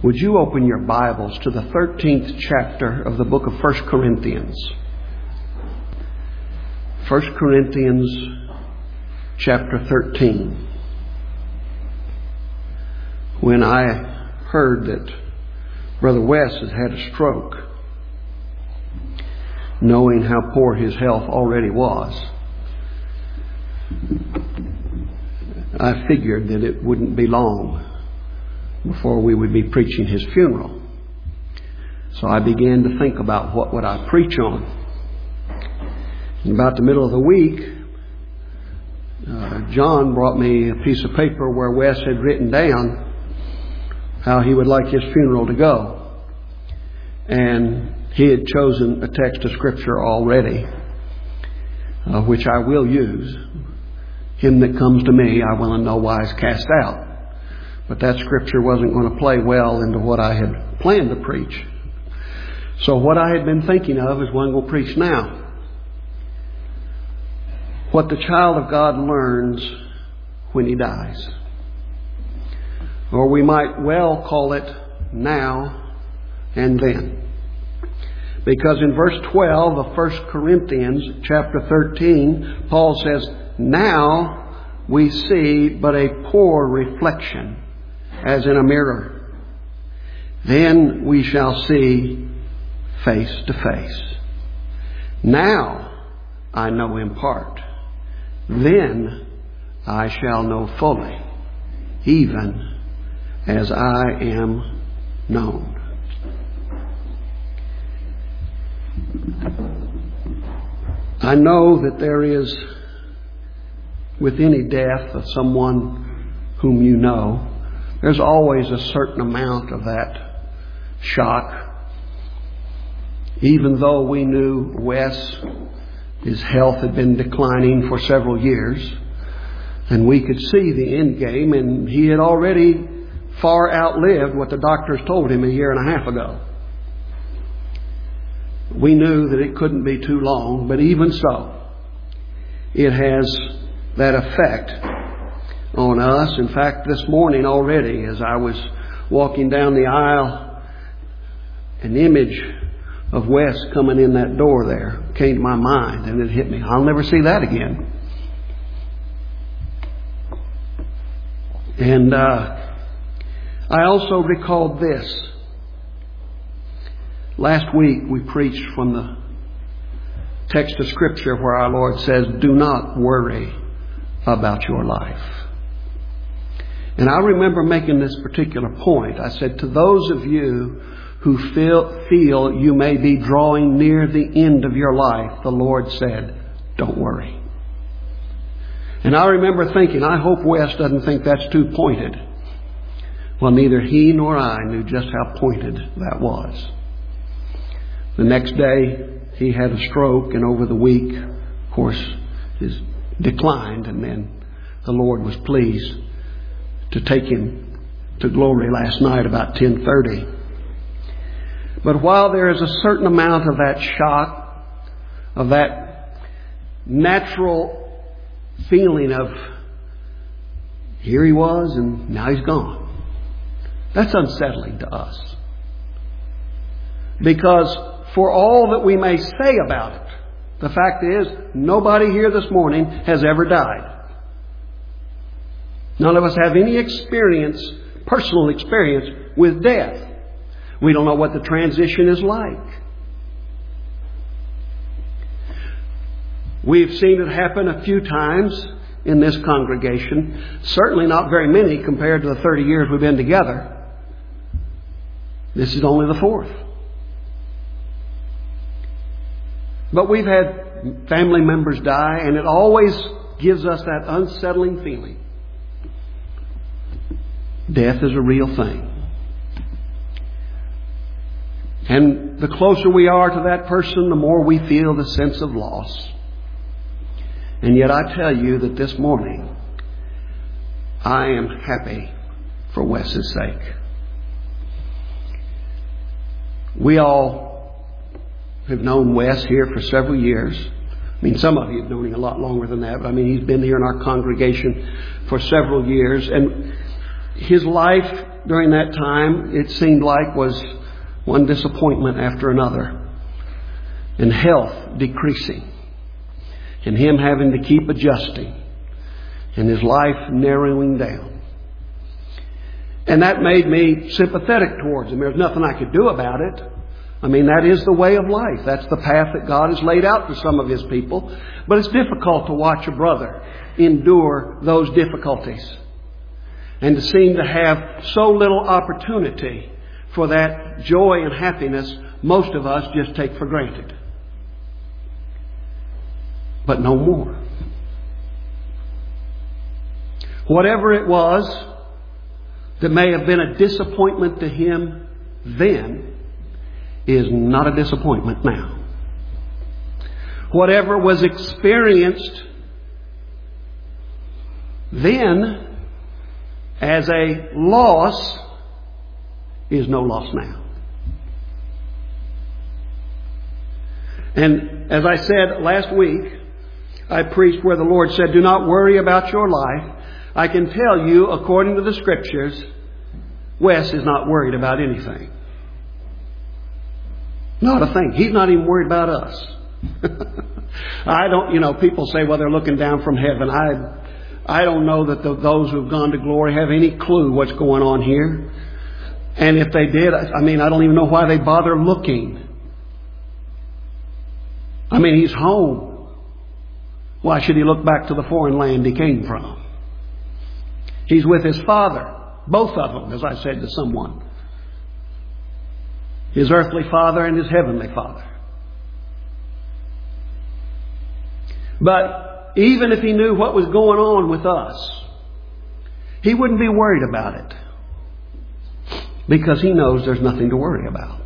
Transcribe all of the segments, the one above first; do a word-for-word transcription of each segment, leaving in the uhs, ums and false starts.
Would you open your Bibles to the thirteenth chapter of the book of First Corinthians? First Corinthians chapter thirteen. When I heard that Brother Wes has had a stroke, knowing how poor his health already was, I figured that it wouldn't be long before we would be preaching his funeral. So I began to think about what would I preach on. In about the middle of the week, uh, John brought me a piece of paper where Wes had written down how he would like his funeral to go. And he had chosen a text of Scripture already, uh, which I will use. Him that comes to me, I will in no wise cast out. But that Scripture wasn't going to play well into what I had planned to preach. So what I had been thinking of is what I'm going to preach now. What the child of God learns when he dies. Or we might well call it now and then. Because in verse twelve of First Corinthians chapter thirteen, Paul says, "Now we see but a poor reflection, as in a mirror. Then we shall see face to face. Now I know in part. Then I shall know fully, even as I am known." I know that there is, with any death of someone whom you know, there's always a certain amount of that shock. Even though we knew Wes, his health had been declining for several years, and we could see the end game, and he had already far outlived what the doctors told him a year and a half ago. We knew that it couldn't be too long, but even so, it has that effect on us. In fact, this morning already, as I was walking down the aisle, an image of Wes coming in that door there came to my mind, and it hit me. I'll never see that again. And uh, I also recalled this. Last week we preached from the text of Scripture where our Lord says, "Do not worry about your life." And I remember making this particular point. I said, to those of you who feel, feel you may be drawing near the end of your life, the Lord said, don't worry. And I remember thinking, I hope Wes doesn't think that's too pointed. Well, neither he nor I knew just how pointed that was. The next day, he had a stroke, and over the week, of course, his declined, and then the Lord was pleased to take him to glory last night about ten thirty. But while there is a certain amount of that shock, of that natural feeling of here he was and now he's gone, that's unsettling to us. Because for all that we may say about it, the fact is, nobody here this morning has ever died. None of us have any experience, personal experience with death. We don't know what the transition is like. We've seen it happen a few times in this congregation. Certainly not very many compared to the thirty years we've been together. This is only the fourth. But we've had family members die, and it always gives us that unsettling feeling. Death is a real thing. And the closer we are to that person, the more we feel the sense of loss. And yet I tell you that this morning, I am happy for Wes's sake. We all have known Wes here for several years. I mean, some of you have known him a lot longer than that, but I mean, he's been here in our congregation for several years. And his life during that time, it seemed like, was one disappointment after another. And health decreasing. And him having to keep adjusting. And his life narrowing down. And that made me sympathetic towards him. There's nothing I could do about it. I mean, that is the way of life. That's the path that God has laid out for some of His people. But it's difficult to watch a brother endure those difficulties. And to seem to have so little opportunity for that joy and happiness most of us just take for granted. But no more. Whatever it was that may have been a disappointment to him then is not a disappointment now. Whatever was experienced then as a loss is no loss now. And as I said last week, I preached where the Lord said, do not worry about your life. I can tell you, according to the Scriptures, Wes is not worried about anything. Not a thing. He's not even worried about us. I don't, you know, people say, well, they're looking down from heaven. I I don't know that the, those who have gone to glory have any clue what's going on here. And if they did, I mean, I don't even know why they bother looking. I mean, He's home. Why should He look back to the foreign land He came from? He's with His Father. Both of them, as I said to someone. His earthly Father and His heavenly Father. But even if He knew what was going on with us, He wouldn't be worried about it. Because He knows there's nothing to worry about.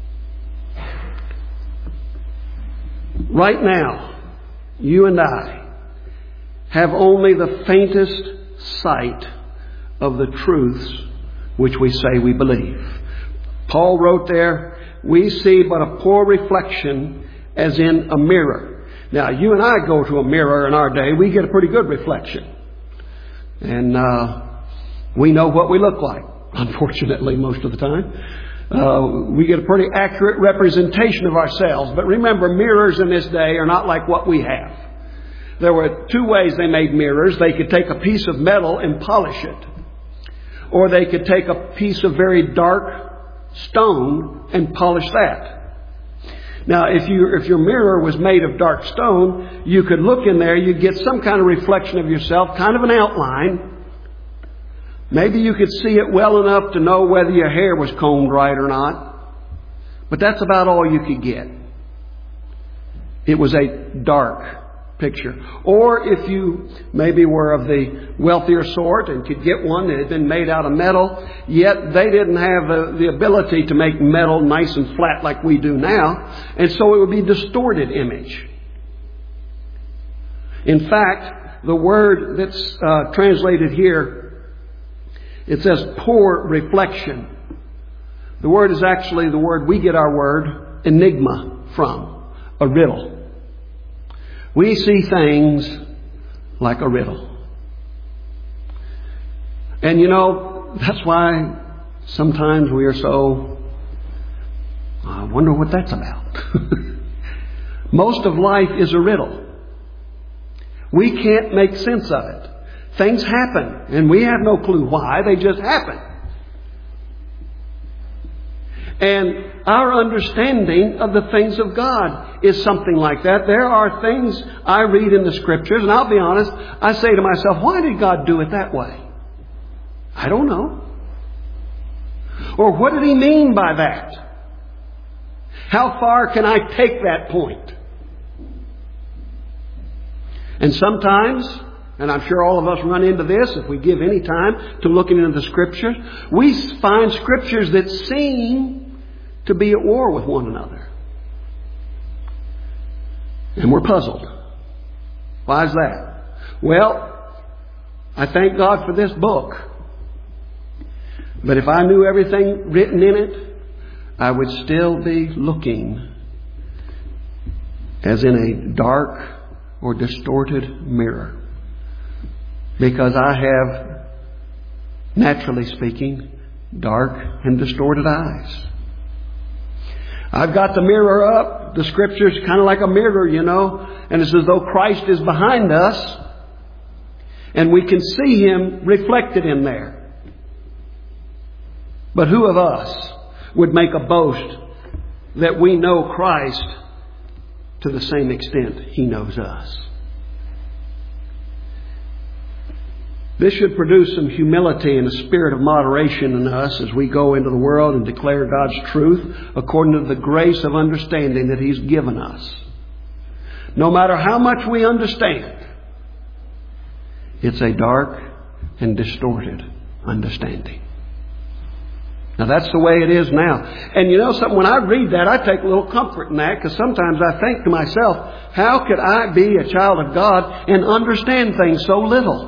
Right now, you and I have only the faintest sight of the truths which we say we believe. Paul wrote there, we see but a poor reflection as in a mirror. Now, you and I go to a mirror in our day, we get a pretty good reflection. And uh, we know what we look like, unfortunately, most of the time. Uh, we get a pretty accurate representation of ourselves. But remember, mirrors in this day are not like what we have. There were two ways they made mirrors. They could take a piece of metal and polish it. Or they could take a piece of very dark stone and polish that. Now, if you if your mirror was made of dark stone, you could look in there, you'd get some kind of reflection of yourself, kind of an outline. Maybe you could see it well enough to know whether your hair was combed right or not. But that's about all you could get. It was a dark picture. Or if you maybe were of the wealthier sort and could get one that had been made out of metal, yet they didn't have the, the ability to make metal nice and flat like we do now, and so it would be a distorted image. In fact, the word that's uh, translated here, it says poor reflection. The word is actually the word we get our word enigma from, a riddle. We see things like a riddle. And you know, that's why sometimes we are so, I wonder what that's about. Most of life is a riddle. We can't make sense of it. Things happen, and we have no clue why. They just happen. And our understanding of the things of God is something like that. There are things I read in the Scriptures, and I'll be honest, I say to myself, why did God do it that way? I don't know. Or what did He mean by that? How far can I take that point? And sometimes, and I'm sure all of us run into this if we give any time to looking into the Scriptures, we find Scriptures that seem to be at war with one another. And we're puzzled. Why is that? Well, I thank God for this book. But if I knew everything written in it, I would still be looking as in a dark or distorted mirror. Because I have, naturally speaking, dark and distorted eyes. I've got the mirror up. The Scripture's kind of like a mirror, you know. And it's as though Christ is behind us. And we can see Him reflected in there. But who of us would make a boast that we know Christ to the same extent He knows us? This should produce some humility and a spirit of moderation in us as we go into the world and declare God's truth according to the grace of understanding that He's given us. No matter how much we understand, it's a dark and distorted understanding. Now that's the way it is now. And you know something, when I read that, I take a little comfort in that, because sometimes I think to myself, how could I be a child of God and understand things so little?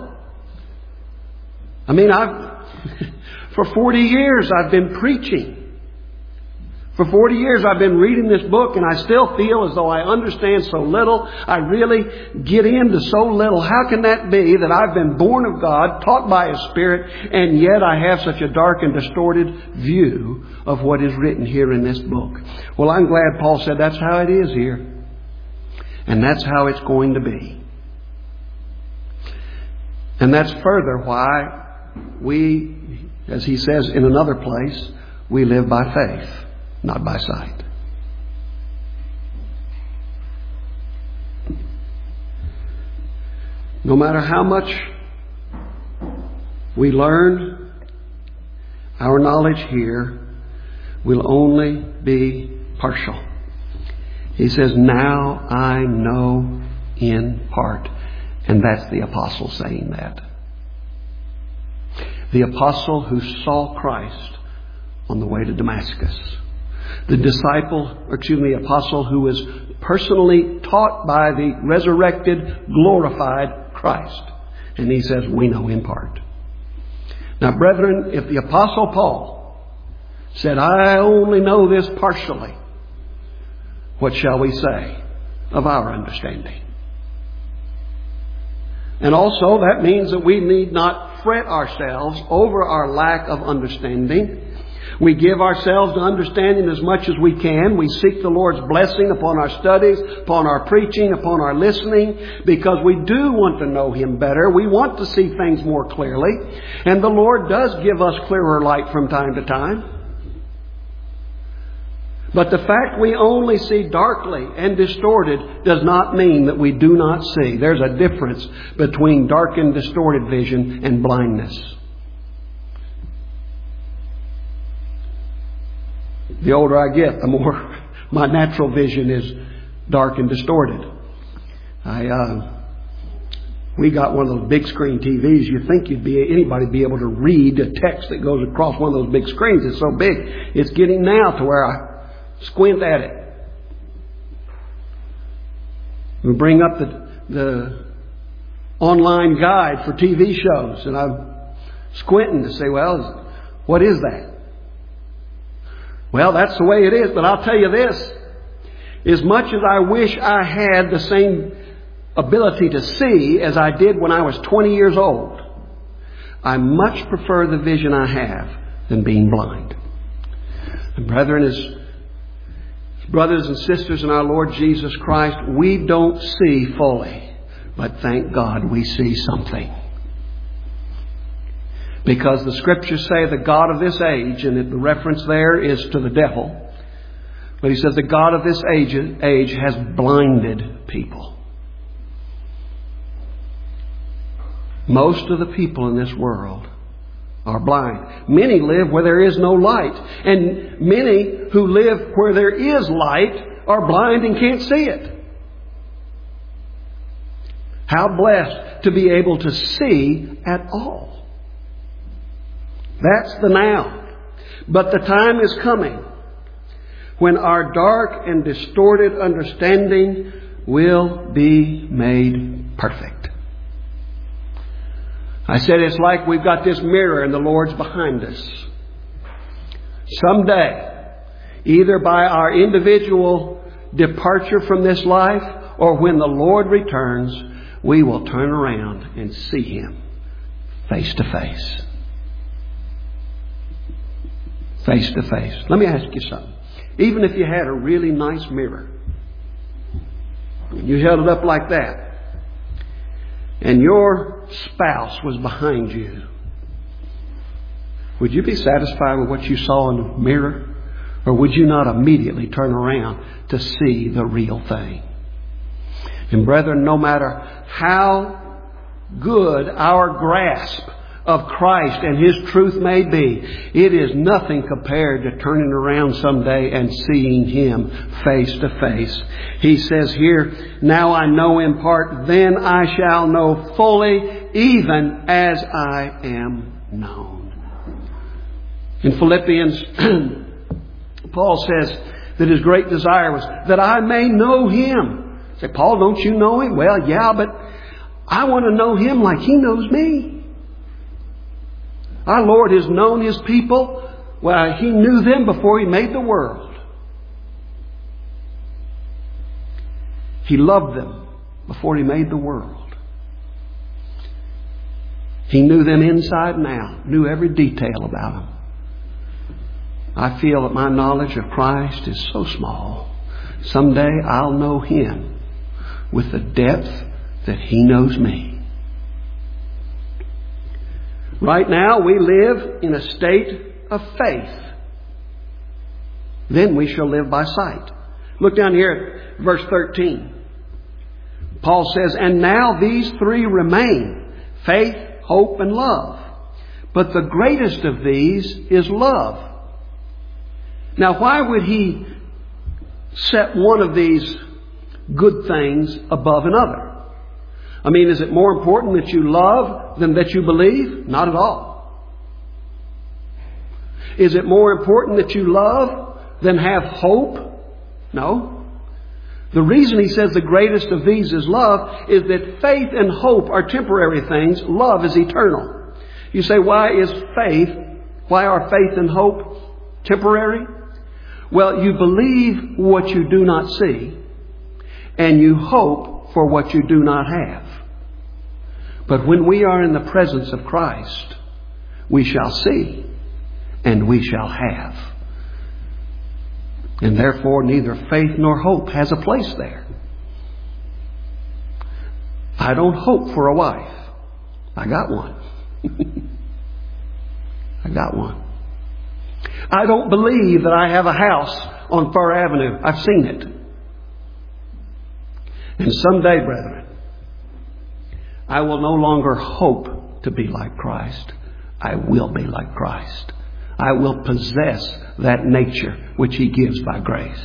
I mean, I've for forty years I've been preaching. For forty years I've been reading this book, and I still feel as though I understand so little. I really get into so little. How can that be that I've been born of God, taught by His Spirit, and yet I have such a dark and distorted view of what is written here in this book? Well, I'm glad Paul said that's how it is here. And that's how it's going to be. And that's further why we, as he says in another place, we live by faith, not by sight. No matter how much we learn, our knowledge here will only be partial. He says, now I know in part. And that's the apostle saying that. The apostle who saw Christ on the way to Damascus. The disciple, or excuse me, the apostle who was personally taught by the resurrected, glorified Christ. And he says, we know in part. Now, brethren, if the apostle Paul said, I only know this partially, what shall we say of our understanding? And also, that means that we need not fret ourselves over our lack of understanding. We give ourselves to understanding as much as we can. We seek the Lord's blessing upon our studies, upon our preaching, upon our listening, because we do want to know Him better. We want to see things more clearly. And the Lord does give us clearer light from time to time. But the fact we only see darkly and distorted does not mean that we do not see. There's a difference between dark and distorted vision and blindness. The older I get, the more my natural vision is dark and distorted. I, uh, we got one of those big screen T Vs. You think you'd be anybody be able to read a text that goes across one of those big screens. It's so big. It's getting now to where I squint at it. We bring up the, the online guide for T V shows, and I'm squinting to say, well, what is that? Well, that's the way it is. But I'll tell you this. As much as I wish I had the same ability to see as I did when I was twenty years old, I much prefer the vision I have than being blind. And brethren, as brothers and sisters in our Lord Jesus Christ, we don't see fully, but thank God we see something. Because the Scriptures say the God of this age, and the reference there is to the devil, but he says the God of this age, age has blinded people. Most of the people in this world are blind. Many live where there is no light. And many who live where there is light are blind and can't see it. How blessed to be able to see at all. That's the now. But the time is coming when our dark and distorted understanding will be made perfect. I said it's like we've got this mirror and the Lord's behind us. Someday, either by our individual departure from this life or when the Lord returns, we will turn around and see Him face to face. face to face. Let me ask you something. Even if you had a really nice mirror, you held it up like that, and your spouse was behind you, would you be satisfied with what you saw in the mirror? Or would you not immediately turn around to see the real thing? And brethren, no matter how good our grasp of Christ and His truth may be, it is nothing compared to turning around someday and seeing Him face to face. He says here, now I know in part, then I shall know fully, even as I am known. In Philippians, Paul says that his great desire was that I may know Him. Say, Paul, don't you know Him? Well, yeah, but I want to know Him like He knows me. Our Lord has known His people. Well, He knew them before He made the world. He loved them before He made the world. He knew them inside and out, knew every detail about them. I feel that my knowledge of Christ is so small. Someday I'll know Him with the depth that He knows me. Right now we live in a state of faith. Then we shall live by sight. Look down here at verse thirteen. Paul says, and now these three remain, faith, hope, and love. But the greatest of these is love. Now, why would he set one of these good things above another? I mean, is it more important that you love than that you believe? Not at all. Is it more important that you love than have hope? No. The reason he says the greatest of these is love is that faith and hope are temporary things. Love is eternal. You say, why is faith, why are faith and hope temporary? Well, you believe what you do not see, and you hope for what you do not have. But when we are in the presence of Christ, we shall see, and we shall have. And therefore, neither faith nor hope has a place there. I don't hope for a wife. I got one. I got one. I don't believe that I have a house on Fir Avenue. I've seen it. And someday, brethren, I will no longer hope to be like Christ. I will be like Christ. I will possess that nature which He gives by grace.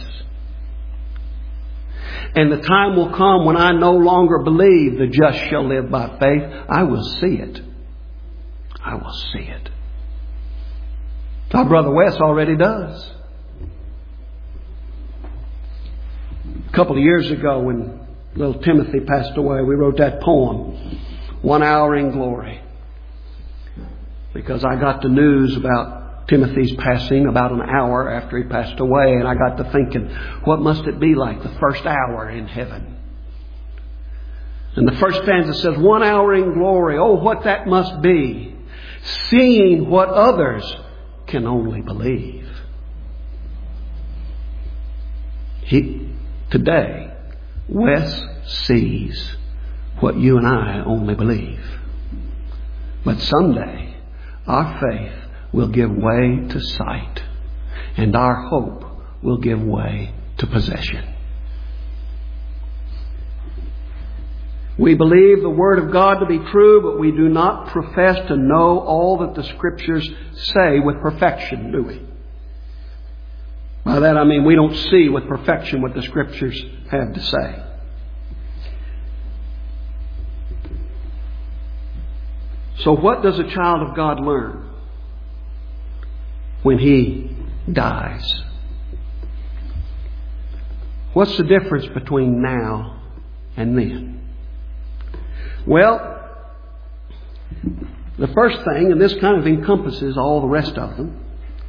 And the time will come when I no longer believe the just shall live by faith. I will see it. I will see it. Our brother Wes already does. A couple of years ago when little Timothy passed away, we wrote that poem, One Hour in Glory. Because I got the news about Timothy's passing about an hour after he passed away, and I got to thinking, what must it be like the first hour in heaven? And the first stanza says, one hour in glory. Oh, what that must be. Seeing what others can only believe. He, today, Wes sees what you and I only believe. But someday, our faith will give way to sight, and our hope will give way to possession. We believe the Word of God to be true, but we do not profess to know all that the Scriptures say with perfection, do we? By that I mean we don't see with perfection what the Scriptures have to say. So what does a child of God learn when he dies? What's the difference between now and then? Well, the first thing, and this kind of encompasses all the rest of them,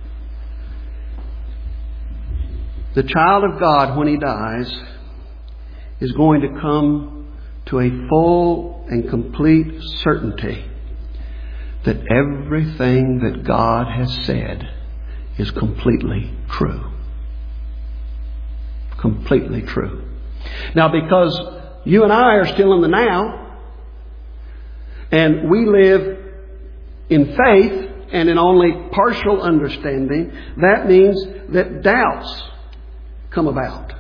the child of God, when he dies, is going to come to a full and complete certainty that everything that God has said is completely true. Completely true. Now, because you and I are still in the now, and we live in faith and in only partial understanding, that means that doubts come about.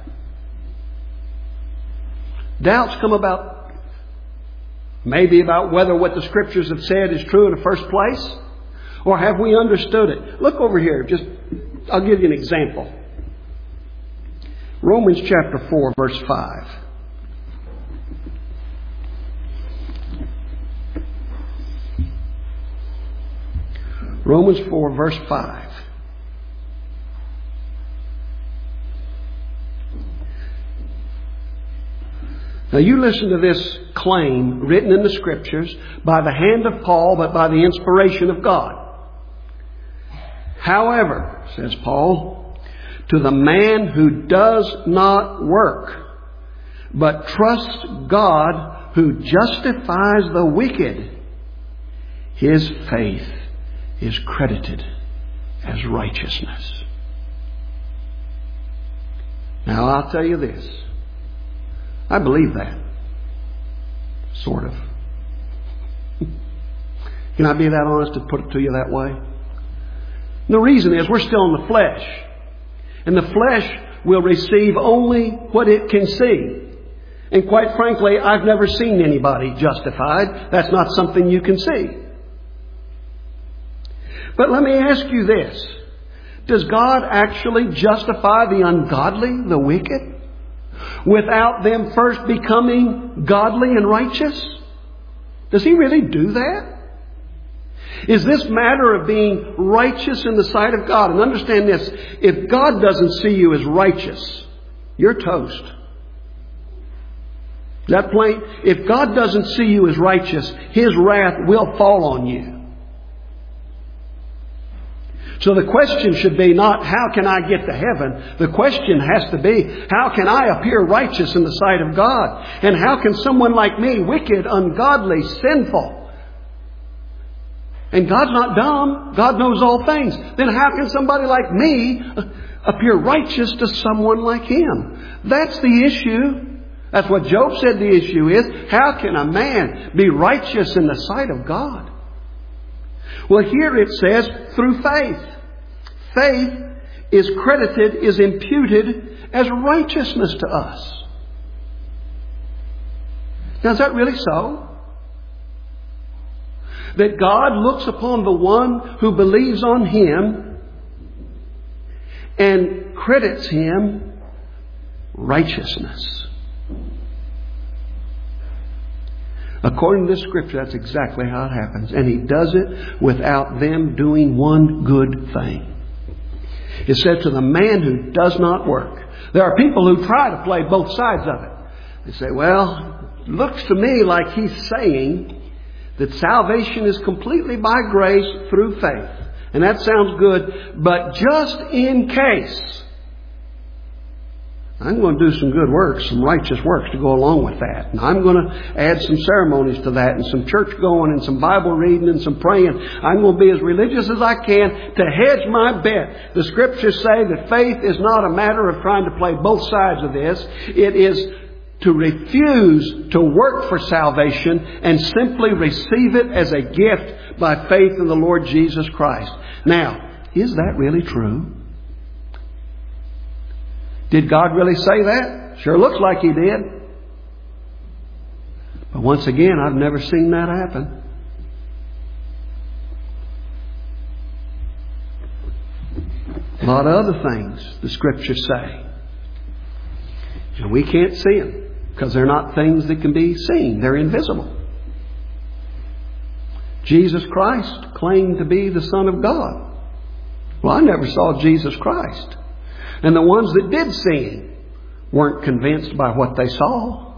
Doubts come about maybe about whether what the Scriptures have said is true in the first place, or have we understood it? Look over here. Just, I'll give you an example. Romans chapter four, verse five. Romans four, verse five. Now you listen to this claim written in the Scriptures by the hand of Paul, but by the inspiration of God. However, says Paul, to the man who does not work, but trusts God who justifies the wicked, his faith is credited as righteousness. Now I'll tell you this. I believe that. Sort of. Can I be that honest and put it to you that way? And the reason is we're still in the flesh. And the flesh will receive only what it can see. And quite frankly, I've never seen anybody justified. That's not something you can see. But let me ask you this. Does God actually justify the ungodly, the wicked, without them first becoming godly and righteous? Does He really do that? Is this matter of being righteous in the sight of God? And understand this, if God doesn't see you as righteous, you're toast. Is that plain? If God doesn't see you as righteous, His wrath will fall on you. So the question should be not, how can I get to heaven? The question has to be, how can I appear righteous in the sight of God? And how can someone like me, wicked, ungodly, sinful, and God's not dumb, God knows all things, then how can somebody like me appear righteous to someone like Him? That's the issue. That's what Job said the issue is. How can a man be righteous in the sight of God? Well, here it says, through faith. Faith is credited, is imputed as righteousness to us. Now, is that really so? That God looks upon the one who believes on Him and credits him righteousness. According to this Scripture, that's exactly how it happens. And He does it without them doing one good thing. It said to the man who does not work. There are people who try to play both sides of it. They say, well, it looks to me like he's saying that salvation is completely by grace through faith. And that sounds good, but just in case, I'm going to do some good works, some righteous works to go along with that. And I'm going to add some ceremonies to that and some church going and some Bible reading and some praying. I'm going to be as religious as I can to hedge my bet. The Scriptures say that faith is not a matter of trying to play both sides of this. It is to refuse to work for salvation and simply receive it as a gift by faith in the Lord Jesus Christ. Now, is that really true? Did God really say that? Sure looks like He did. But once again, I've never seen that happen. A lot of other things the Scriptures say. And we can't see them because they're not things that can be seen. They're invisible. Jesus Christ claimed to be the Son of God. Well, I never saw Jesus Christ. And the ones that did see Him weren't convinced by what they saw.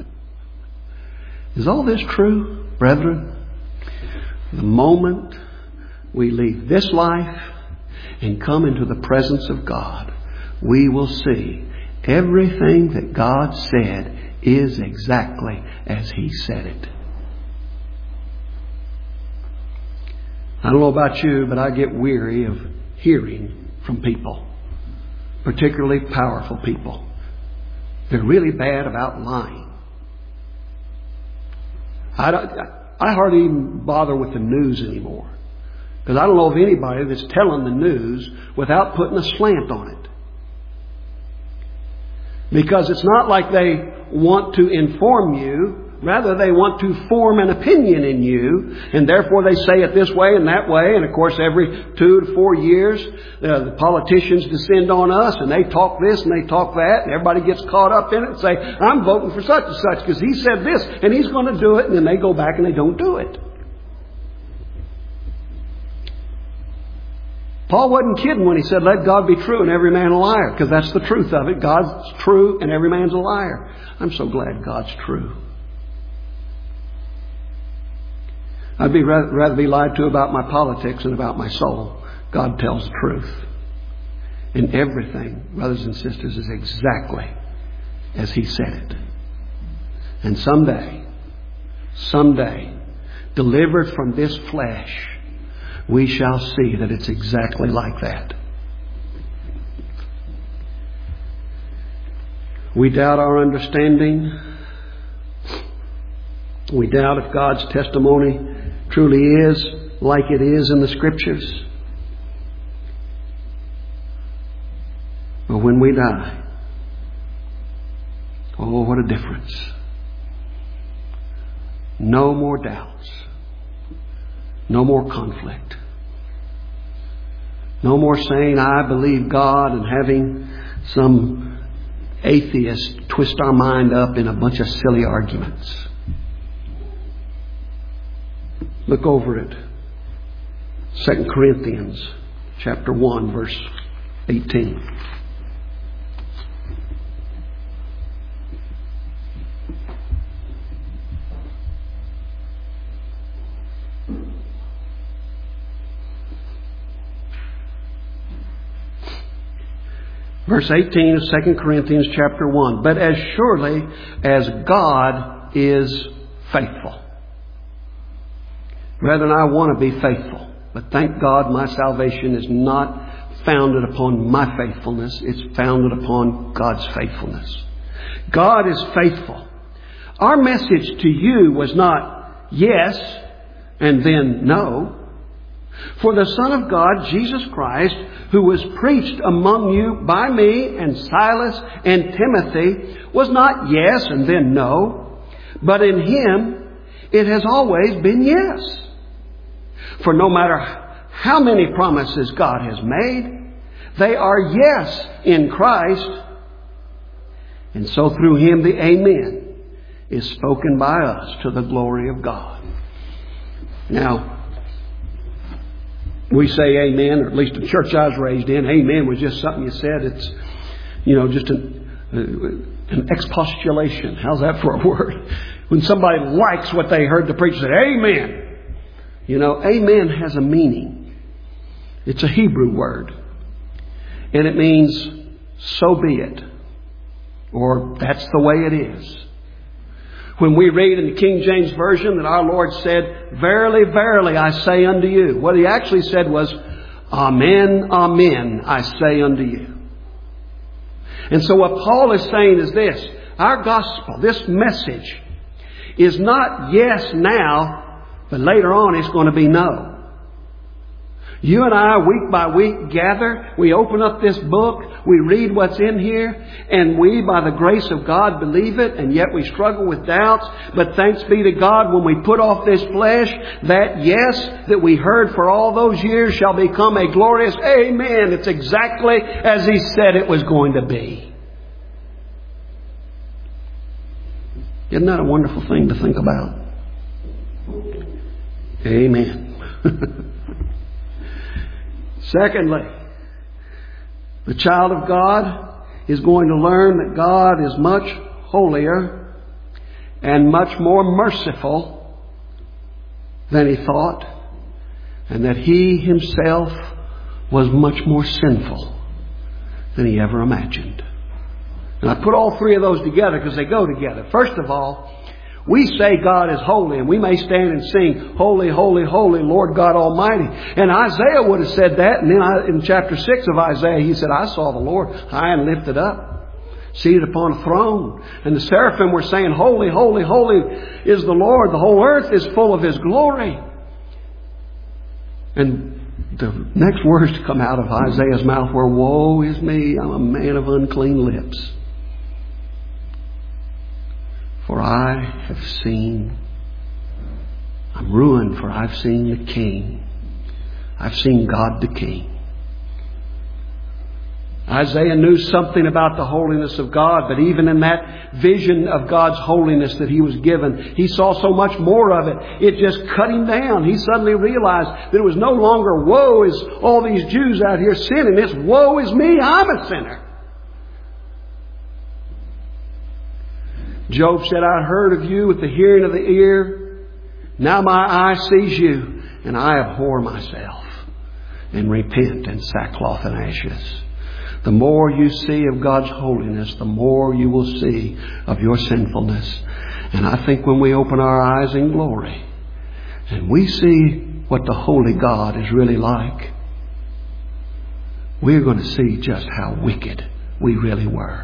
Is all this true, brethren? The moment we leave this life and come into the presence of God, we will see everything that God said is exactly as He said it. I don't know about you, but I get weary of hearing from people, particularly powerful people. They're really bad about lying. I, don't, I hardly even bother with the news anymore, because I don't know of anybody that's telling the news without putting a slant on it. Because it's not like they want to inform you. Rather, they want to form an opinion in you, and therefore they say it this way and that way. And of course, every two to four years, uh, the politicians descend on us, and they talk this and they talk that, and everybody gets caught up in it and say, I'm voting for such and such because he said this, and he's going to do it, and then they go back and they don't do it. Paul wasn't kidding when he said, let God be true and every man a liar, because that's the truth of it. God's true and every man's a liar. I'm so glad God's true. I'd be rather, rather be lied to about my politics than about my soul. God tells the truth. And everything, brothers and sisters, is exactly as He said it. And someday, someday, delivered from this flesh, we shall see that it's exactly like that. We doubt our understanding. We doubt if God's testimony truly is like it is in the Scriptures. But when we die, oh, what a difference. No more doubts. No more conflict. No more saying, I believe God, and having some atheist twist our mind up in a bunch of silly arguments. Look over it. Second Corinthians chapter one, verse eighteen. Verse eighteen of Second Corinthians chapter one. But as surely as God is faithful. Brethren, I want to be faithful. But thank God my salvation is not founded upon my faithfulness. It's founded upon God's faithfulness. God is faithful. Our message to you was not yes and then no. For the Son of God, Jesus Christ, who was preached among you by me and Silas and Timothy, was not yes and then no, but in Him it has always been yes. For no matter how many promises God has made, they are yes in Christ. And so through Him the Amen is spoken by us to the glory of God. Now, we say amen, or at least the church I was raised in, amen was just something you said. It's, you know, just an, uh, an expostulation. How's that for a word? When somebody likes what they heard the preacher say, amen. You know, amen has a meaning. It's a Hebrew word. And it means, so be it. Or, that's the way it is. When we read in the King James Version that our Lord said, verily, verily, I say unto you. What He actually said was, amen, amen, I say unto you. And so what Paul is saying is this. Our gospel, this message, is not yes now, but later on it's going to be no. You and I, week by week, gather. We open up this book. We read what's in here. And we, by the grace of God, believe it. And yet we struggle with doubts. But thanks be to God, when we put off this flesh, that yes that we heard for all those years shall become a glorious amen. It's exactly as He said it was going to be. Isn't that a wonderful thing to think about? Amen. Secondly, the child of God is going to learn that God is much holier and much more merciful than he thought, and that he himself was much more sinful than he ever imagined. And I put all three of those together because they go together. First of all, We say God is holy, and we may stand and sing, Holy, holy, holy, Lord God Almighty. And Isaiah would have said that. And then I, in chapter six of Isaiah, he said, I saw the Lord high and lifted up, seated upon a throne. And the seraphim were saying, Holy, holy, holy is the Lord. The whole earth is full of His glory. And the next words to come out of Isaiah's mouth were, Woe is me, I'm a man of unclean lips. For I have seen, I'm ruined, for I've seen the King. I've seen God the King. Isaiah knew something about the holiness of God, but even in that vision of God's holiness that he was given, he saw so much more of it. It just cut him down. He suddenly realized that it was no longer, woe is all these Jews out here sinning. It's woe is me, I'm a sinner. Job said, I heard of you with the hearing of the ear. Now my eye sees you, and I abhor myself and repent in sackcloth and ashes. The more you see of God's holiness, the more you will see of your sinfulness. And I think when we open our eyes in glory and we see what the holy God is really like, we're going to see just how wicked we really were.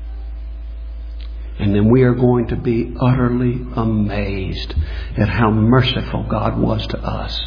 And then we are going to be utterly amazed at how merciful God was to us.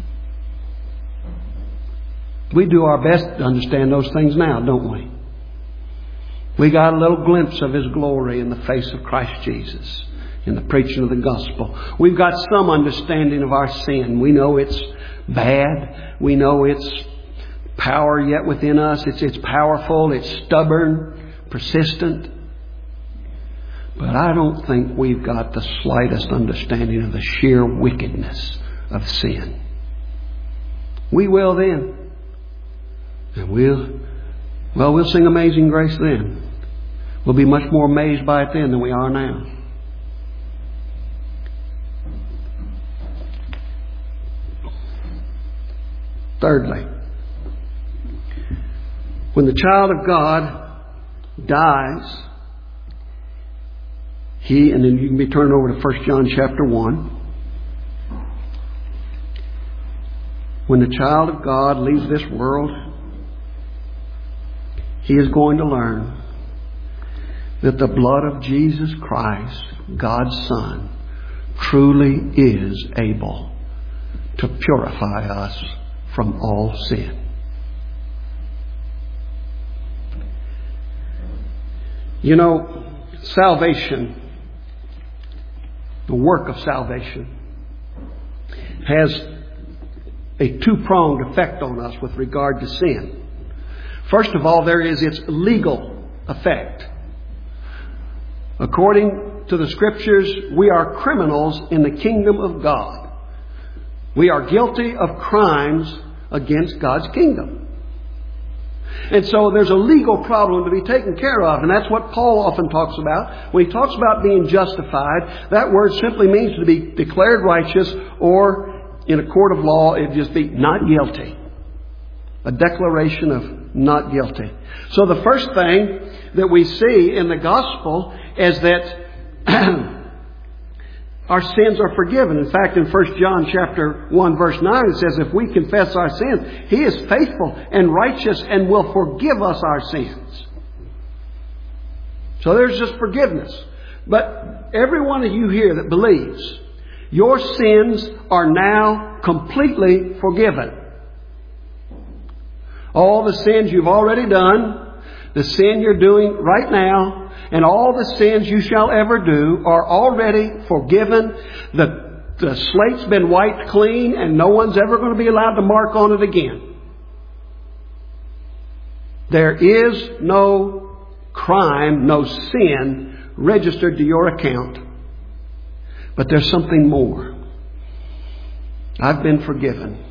We do our best to understand those things now, don't we? We got a little glimpse of His glory in the face of Christ Jesus, in the preaching of the gospel. We've got some understanding of our sin. We know it's bad. We know it's power yet within us. It's, it's powerful. It's stubborn, persistent. But I don't think we've got the slightest understanding of the sheer wickedness of sin. We will then. And we'll, well, we'll sing Amazing Grace then. We'll be much more amazed by it then than we are now. Thirdly, when the child of God dies, he, and then you can be turned over to First John chapter one. When the child of God leaves this world, he is going to learn that the blood of Jesus Christ, God's Son, truly is able to purify us from all sin. You know, salvation, the work of salvation, has a two-pronged effect on us with regard to sin. First of all, there is its legal effect. According to the Scriptures, we are criminals in the kingdom of God. We are guilty of crimes against God's kingdom. And so there's a legal problem to be taken care of. And that's what Paul often talks about. When he talks about being justified, that word simply means to be declared righteous, or in a court of law, it'd just be not guilty. A declaration of not guilty. So the first thing that we see in the gospel is that our sins are forgiven. In fact, in First John chapter one verse nine, it says, if we confess our sins, He is faithful and righteous and will forgive us our sins. So there's just forgiveness. But every one of you here that believes, your sins are now completely forgiven. All the sins you've already done, the sin you're doing right now, and all the sins you shall ever do are already forgiven. The, the slate's been wiped clean, and no one's ever going to be allowed to mark on it again. There is no crime, no sin registered to your account. But there's something more. I've been forgiven.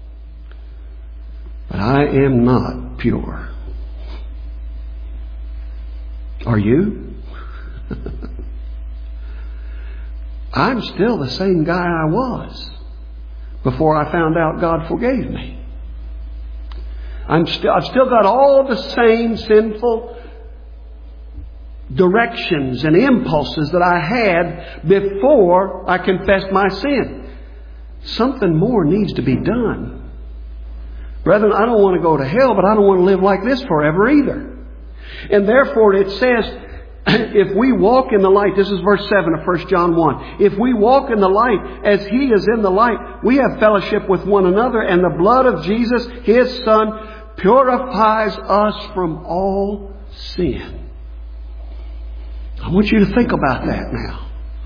But I am not pure. Are you? I'm still the same guy I was before I found out God forgave me. I'm still, I've still got all the same sinful directions and impulses that I had before I confessed my sin. Something more needs to be done. Brethren, I don't want to go to hell, but I don't want to live like this forever either. And therefore it says, if we walk in the light, this is verse seven of First John one. If we walk in the light as He is in the light, we have fellowship with one another, and the blood of Jesus, His Son, purifies us from all sin. I want you to think about that now.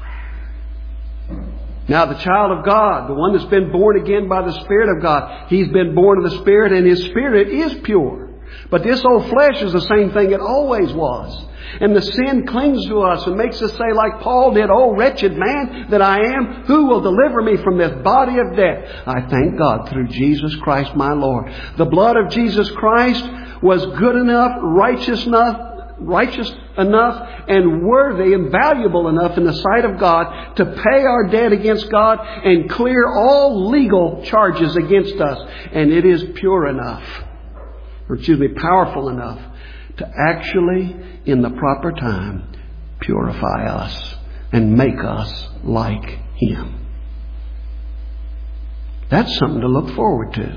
Now the child of God, the one that's been born again by the Spirit of God, he's been born of the Spirit, and his spirit is pure. But this old flesh is the same thing it always was. And the sin clings to us and makes us say like Paul did, "Oh, wretched man that I am, who will deliver me from this body of death?" I thank God through Jesus Christ my Lord. The blood of Jesus Christ was good enough, righteous enough, righteous enough and worthy and valuable enough in the sight of God to pay our debt against God and clear all legal charges against us. And it is pure enough, or excuse me, powerful enough to actually, in the proper time, purify us and make us like Him. That's something to look forward to.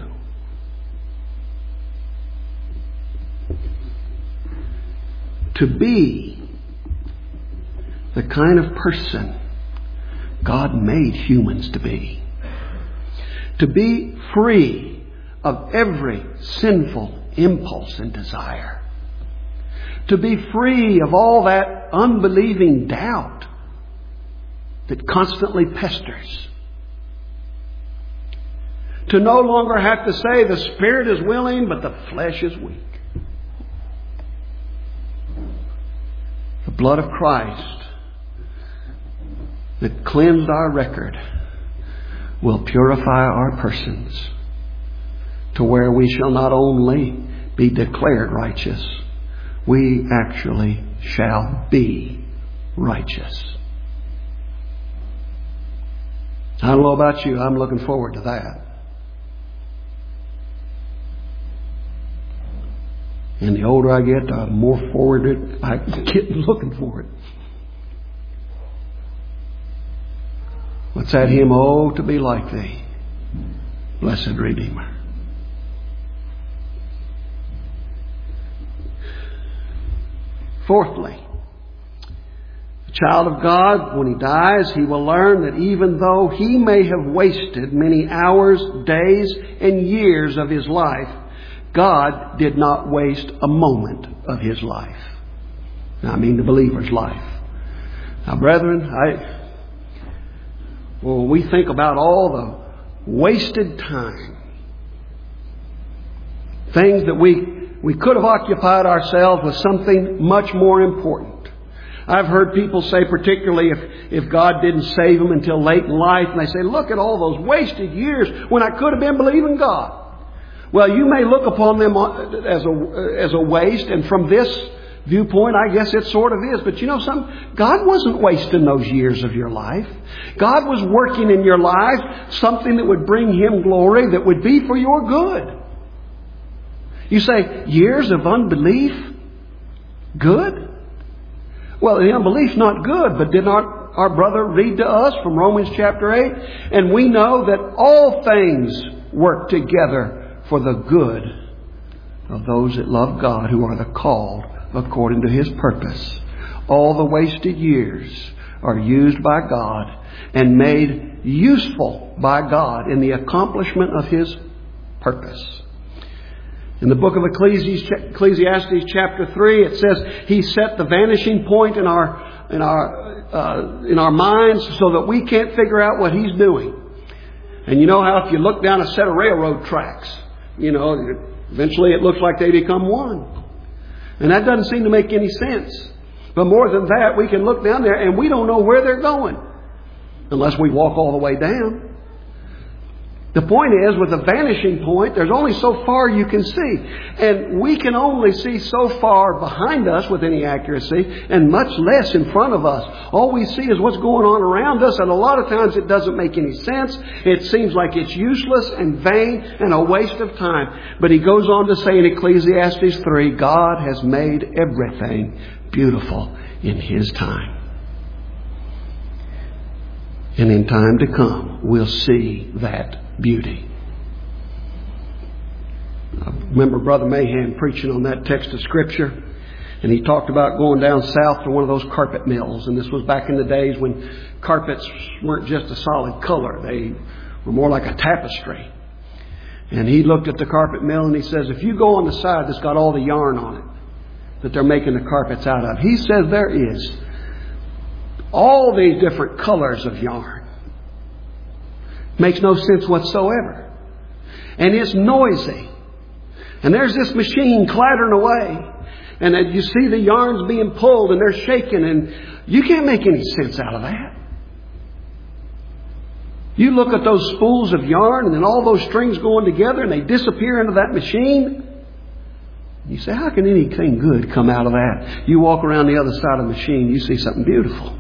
To be the kind of person God made humans to be. To be free of every sinful impulse and desire. To be free of all that unbelieving doubt that constantly pesters. To no longer have to say the spirit is willing but the flesh is weak. The blood of Christ that cleansed our record will purify our persons to where we shall not only be declared righteous, we actually shall be righteous. I don't know about you, I'm looking forward to that. And the older I get, the more forward I get looking for it. What's that hymn? Oh, to be like Thee, blessed Redeemer. Fourthly, the child of God, when he dies, he will learn that even though he may have wasted many hours, days, and years of his life, God did not waste a moment of his life. Now, I mean the believer's life. Now, brethren, I, well, we think about all the wasted time. Things that we We could have occupied ourselves with something much more important. I've heard people say, particularly if, if God didn't save them until late in life, and they say, look at all those wasted years when I could have been believing God. Well, you may look upon them as a, as a waste, and from this viewpoint, I guess it sort of is. But you know something? God wasn't wasting those years of your life. God was working in your life something that would bring Him glory, that would be for your good. You say, years of unbelief? Good? Well, the unbelief's not good, but did not our brother read to us from Romans chapter eight? And we know that all things work together for the good of those that love God, who are the called according to His purpose. All the wasted years are used by God and made useful by God in the accomplishment of His purpose. In the book of Ecclesiastes chapter three, it says He set the vanishing point in our in our uh, in our minds so that we can't figure out what He's doing. And you know how if you look down a set of railroad tracks, you know, eventually it looks like they become one. And that doesn't seem to make any sense. But more than that, we can look down there and we don't know where they're going unless we walk all the way down. The point is, with a vanishing point, there's only so far you can see. And we can only see so far behind us with any accuracy, and much less in front of us. All we see is what's going on around us, and a lot of times it doesn't make any sense. It seems like it's useless and vain and a waste of time. But he goes on to say in Ecclesiastes three, God has made everything beautiful in His time. And in time to come, we'll see that beauty. I remember Brother Mahan preaching on that text of Scripture, and he talked about going down south to one of those carpet mills. And this was back in the days when carpets weren't just a solid color. They were more like a tapestry. And he looked at the carpet mill and he says, if you go on the side that's got all the yarn on it that they're making the carpets out of, he says there is all these different colors of yarn. Makes no sense whatsoever. And it's noisy. And there's this machine clattering away. And then you see the yarns being pulled and they're shaking. And you can't make any sense out of that. You look at those spools of yarn and then all those strings going together and they disappear into that machine. You say, how can anything good come out of that? You walk around the other side of the machine, you see something beautiful.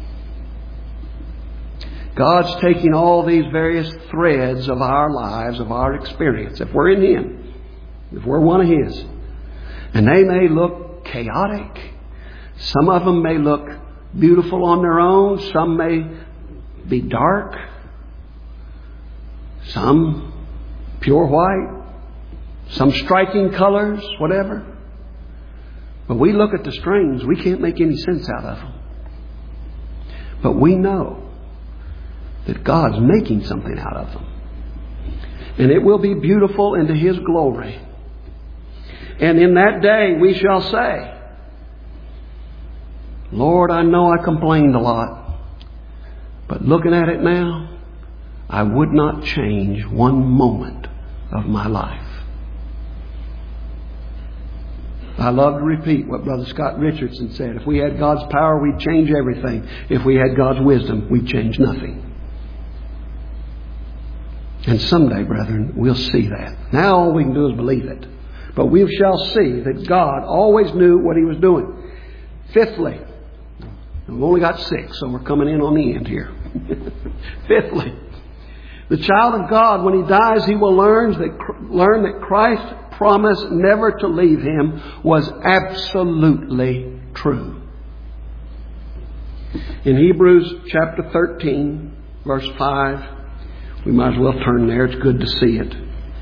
God's taking all these various threads of our lives, of our experience, if we're in Him, if we're one of His, and they may look chaotic. Some of them may look beautiful on their own. Some may be dark. Some pure white. Some striking colors, whatever. But we look at the strings, we can't make any sense out of them. But we know that God's making something out of them. And it will be beautiful into His glory. And in that day we shall say, Lord, I know I complained a lot, but looking at it now, I would not change one moment of my life. I love to repeat what Brother Scott Richardson said. If we had God's power, we'd change everything. If we had God's wisdom, we'd change nothing. And someday, brethren, we'll see that. Now all we can do is believe it. But we shall see that God always knew what He was doing. Fifthly, we've only got six, so we're coming in on the end here. Fifthly, the child of God, when he dies, he will learn that, learn that Christ's promise never to leave him was absolutely true. In Hebrews chapter thirteen, verse five, we might as well turn there. It's good to see it.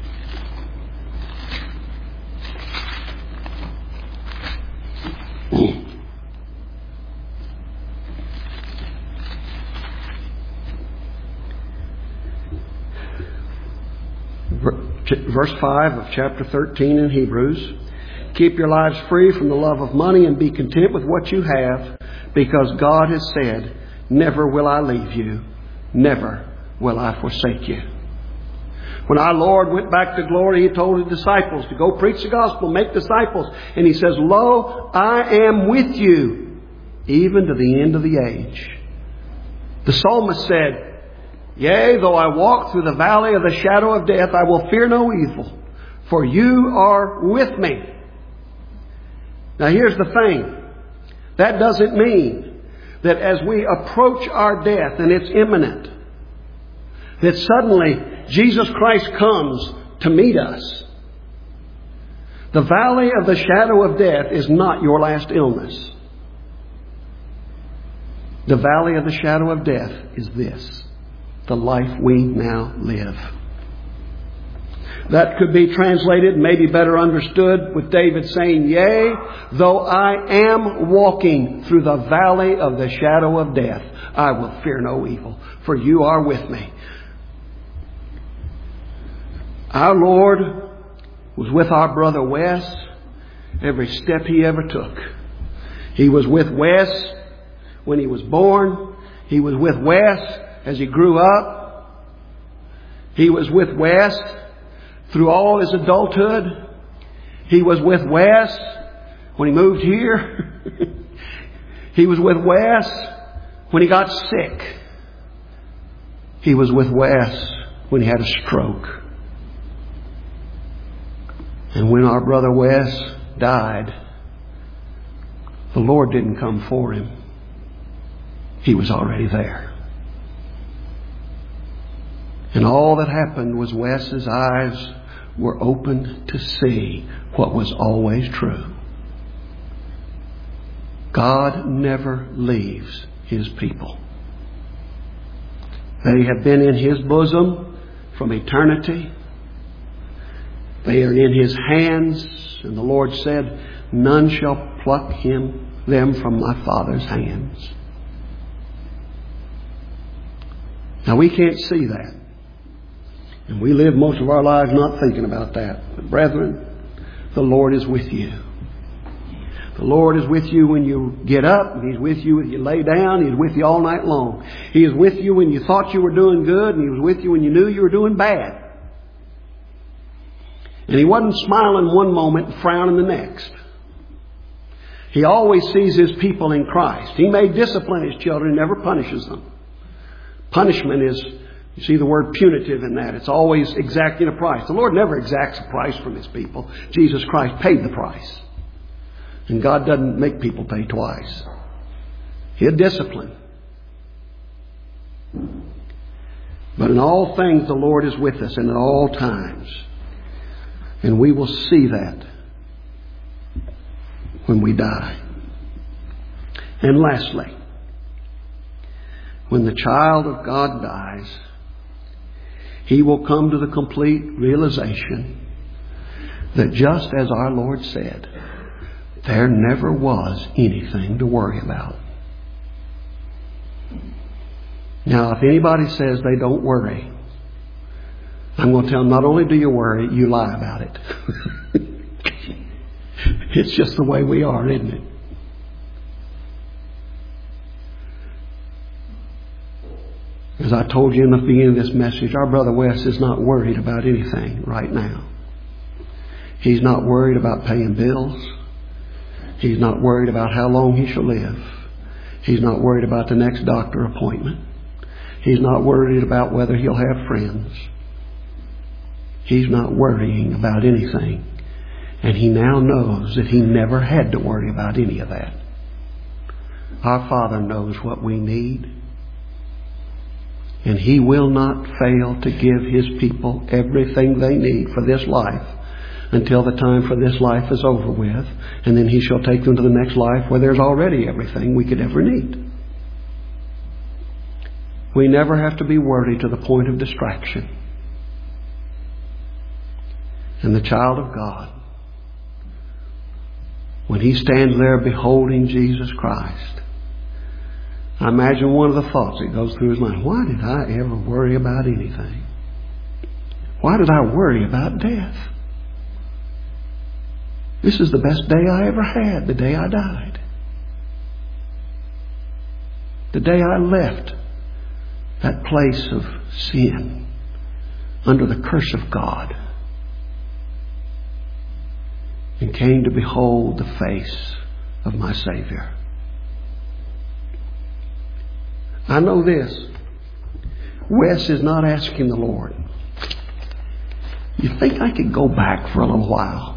Verse five of chapter thirteen in Hebrews. Keep your lives free from the love of money and be content with what you have, because God has said, never will I leave you, never will I forsake you. When our Lord went back to glory, He told His disciples to go preach the gospel, make disciples. And He says, lo, I am with you, even to the end of the age. The psalmist said, yea, though I walk through the valley of the shadow of death, I will fear no evil, for you are with me. Now here's the thing. That doesn't mean that as we approach our death and it's imminent, that suddenly Jesus Christ comes to meet us. The valley of the shadow of death is not your last illness. The valley of the shadow of death is this: the life we now live. That could be translated, maybe better understood, with David saying, yea, though I am walking through the valley of the shadow of death, I will fear no evil, for you are with me. Our Lord was with our brother Wes every step he ever took. He was with Wes when he was born. He was with Wes as he grew up. He was with Wes through all his adulthood. He was with Wes when he moved here. He was with Wes when he got sick. He was with Wes when he had a stroke. And when our brother Wes died, the Lord didn't come for him. He was already there. And all that happened was Wes's eyes were opened to see what was always true. God never leaves His people. They have been in His bosom from eternity. They are in His hands. And the Lord said, none shall pluck him, them from my Father's hands. Now we can't see that. And we live most of our lives not thinking about that. But brethren, the Lord is with you. The Lord is with you when you get up. And He's with you when you lay down. He's with you all night long. He is with you when you thought you were doing good. And He was with you when you knew you were doing bad. And He wasn't smiling one moment and frowning the next. He always sees His people in Christ. He may discipline His children, never punishes them. Punishment is, you see the word punitive in that. It's always exacting a price. The Lord never exacts a price from His people. Jesus Christ paid the price. And God doesn't make people pay twice. He'll discipline. But in all things the Lord is with us, and at all times. And we will see that when we die. And lastly, when the child of God dies, he will come to the complete realization that just as our Lord said, there never was anything to worry about. Now, if anybody says they don't worry, I'm going to tell them, not only do you worry, you lie about it. It's just the way we are, isn't it? As I told you in the beginning of this message, our brother Wes is not worried about anything right now. He's not worried about paying bills. He's not worried about how long he shall live. He's not worried about the next doctor appointment. He's not worried about whether he'll have friends. He's not worrying about anything. And he now knows that he never had to worry about any of that. Our Father knows what we need. And He will not fail to give His people everything they need for this life until the time for this life is over with. And then He shall take them to the next life where there's already everything we could ever need. We never have to be worried to the point of distraction. And the child of God, when he stands there beholding Jesus Christ, I imagine one of the thoughts that goes through his mind, why did I ever worry about anything? Why did I worry about death? This is the best day I ever had, the day I died. The day I left that place of sin under the curse of God and came to behold the face of my Savior. I know this. Wes is not asking the Lord, you think I could go back for a little while?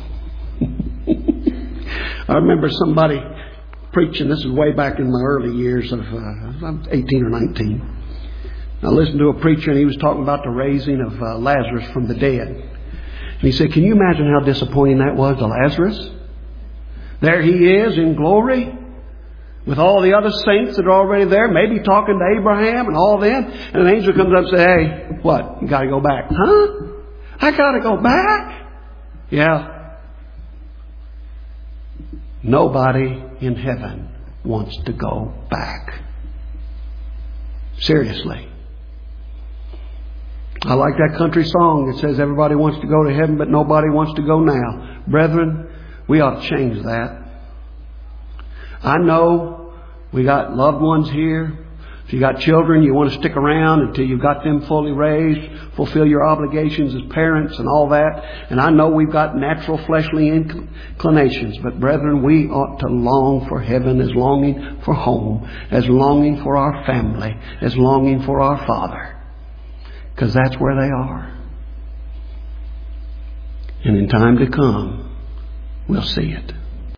I remember somebody preaching, this is way back in my early years of, uh, I'm eighteen or nineteen. I listened to a preacher and he was talking about the raising of uh, Lazarus from the dead. And he said, can you imagine how disappointing that was to Lazarus? There he is in glory with all the other saints that are already there, maybe talking to Abraham and all them. And an angel comes up and says, hey, what? You got to go back. Huh? I got to go back? Yeah. Nobody in heaven wants to go back. Seriously. I like that country song that says everybody wants to go to heaven, but nobody wants to go now. Brethren, we ought to change that. I know we got loved ones here. If you got children, you want to stick around until you've got them fully raised, fulfill your obligations as parents and all that. And I know we've got natural fleshly inclinations, but brethren, we ought to long for heaven as longing for home, as longing for our family, as longing for our Father. Because that's where they are. And in time to come, we'll see it.